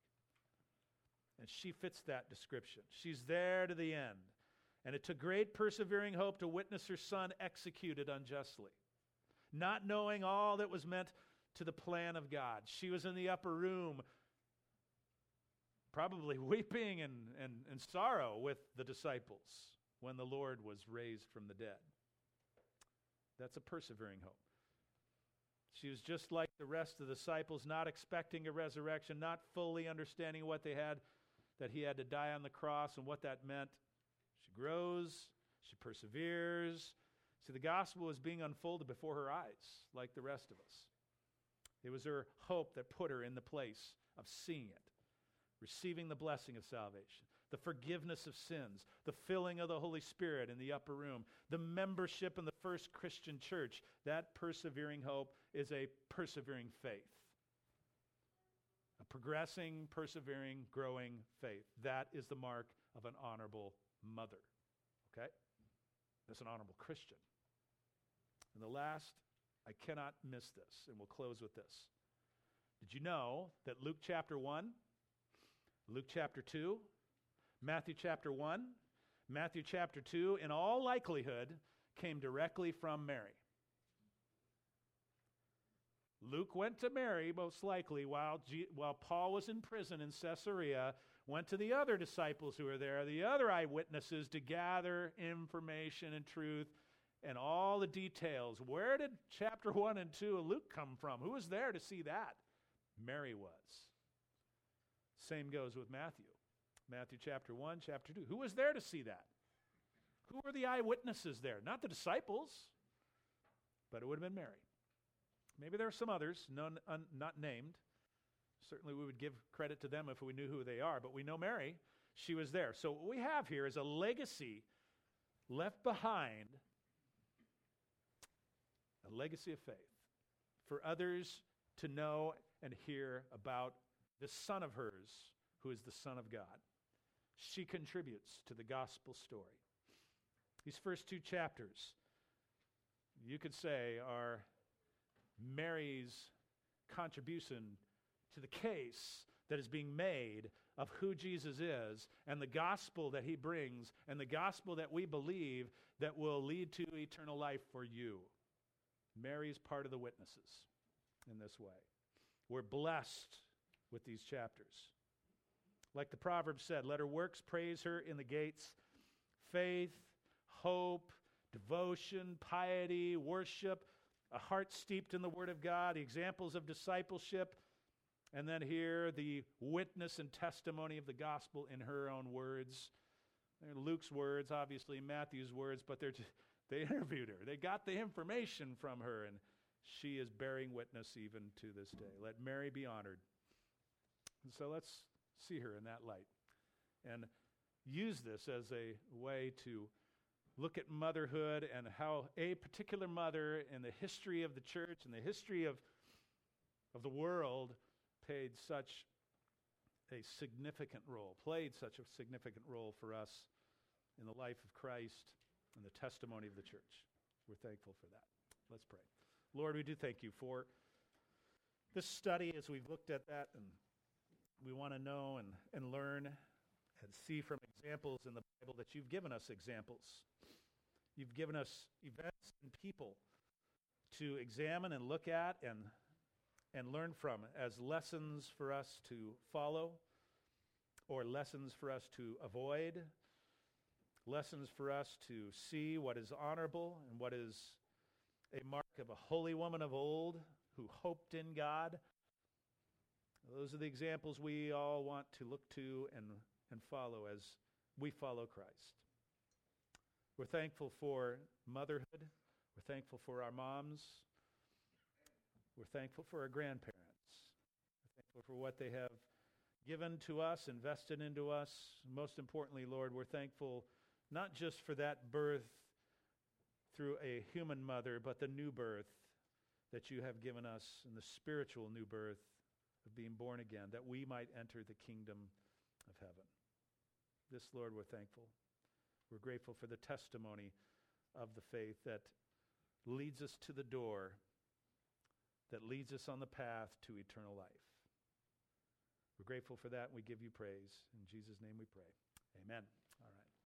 And she fits that description. She's there to the end. And it took great persevering hope to witness her son executed unjustly, not knowing all that was meant to the plan of God. She was in the upper room, probably weeping and sorrow with the disciples when the Lord was raised from the dead. That's a persevering hope. She was just like the rest of the disciples, not expecting a resurrection, not fully understanding what they had, that he had to die on the cross and what that meant. She grows, she perseveres. See, the gospel was being unfolded before her eyes, like the rest of us. It was her hope that put her in the place of seeing it, receiving the blessing of salvation, the forgiveness of sins, the filling of the Holy Spirit in the upper room, the membership in the first Christian church. That persevering hope is a persevering faith. A progressing, persevering, growing faith. That is the mark of an honorable mother. Okay? That's an honorable Christian. And the last, I cannot miss this, and we'll close with this. Did you know that Luke chapter 1, Luke chapter 2, Matthew chapter 1, Matthew chapter 2, in all likelihood, came directly from Mary? Luke went to Mary, most likely, while Paul was in prison in Caesarea, went to the other disciples who were there, the other eyewitnesses, to gather information and truth and all the details. Where did chapter 1 and 2 of Luke come from? Who was there to see that? Mary was. Same goes with Matthew. Matthew chapter 1, chapter 2. Who was there to see that? Who were the eyewitnesses there? Not the disciples, but it would have been Mary. Maybe there are some others, not named. Certainly we would give credit to them if we knew who they are, but we know Mary. She was there. So what we have here is a legacy left behind, a legacy of faith for others to know and hear about this son of hers who is the Son of God. She contributes to the gospel story. These first 2 chapters, you could say, are Mary's contribution to the case that is being made of who Jesus is and the gospel that he brings and the gospel that we believe that will lead to eternal life for you. Mary's part of the witnesses in this way. We're blessed with these chapters. Like the proverb said, let her works praise her in the gates. Faith, hope, devotion, piety, worship, a heart steeped in the Word of God, the examples of discipleship, and then here the witness and testimony of the gospel in her own words. They're Luke's words, obviously Matthew's words, but they interviewed her. They got the information from her, and she is bearing witness even to this day. Let Mary be honored. And so let's see her in that light and use this as a way to look at motherhood and how a particular mother in the history of the church and the history of the world played such a significant role for us in the life of Christ and the testimony of the church. We're thankful for that. Let's pray. Lord, we do thank you for this study as we've looked at that, and we want to know and learn and see from examples in the Bible that you've given us examples. You've given us events and people to examine and look at and learn from as lessons for us to follow, or lessons for us to avoid, lessons for us to see what is honorable and what is a mark of a holy woman of old who hoped in God. Those are the examples we all want to look to and follow as we follow Christ. We're thankful for motherhood. We're thankful for our moms. We're thankful for our grandparents. We're thankful for what they have given to us, invested into us. Most importantly, Lord, we're thankful not just for that birth through a human mother, but the new birth that you have given us, and the spiritual new birth of being born again, that we might enter the kingdom of heaven. This, Lord, we're thankful. We're grateful for the testimony of the faith that leads us to the door, that leads us on the path to eternal life. We're grateful for that, and we give you praise. In Jesus' name we pray. Amen.